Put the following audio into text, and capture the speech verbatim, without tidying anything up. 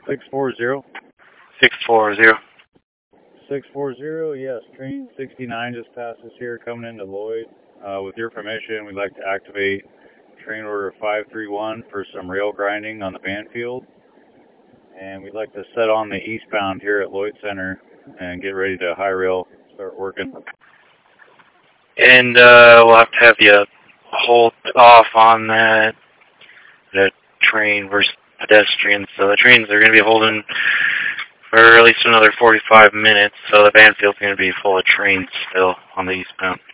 six four zero. six four zero. six four zero, yes. Train sixty-nine just passed us here coming into Lloyd. Uh, with your permission, we'd like to activate train order five three one for some rail grinding on the Banfield. And we'd like to set on the eastbound here at Lloyd Center and get ready to high rail, start working. And uh, we'll have to have you hold off on that, the train versus pedestrians. So the trains are going to be holding for at least another forty-five minutes, so the Banfield's going to be full of trains still on the eastbound.